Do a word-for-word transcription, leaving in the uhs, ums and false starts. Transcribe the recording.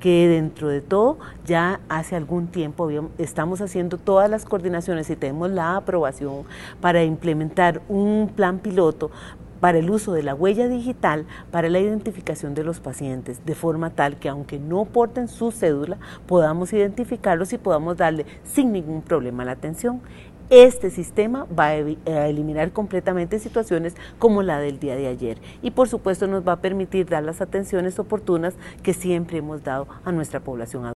que dentro de todo ya hace algún tiempo estamos haciendo todas las coordinaciones y tenemos la aprobación para implementar un plan piloto para el uso de la huella digital para la identificación de los pacientes, de forma tal que aunque no porten su cédula, podamos identificarlos y podamos darle sin ningún problema la atención. Este sistema va a eliminar completamente situaciones como la del día de ayer y por supuesto nos va a permitir dar las atenciones oportunas que siempre hemos dado a nuestra población adulta.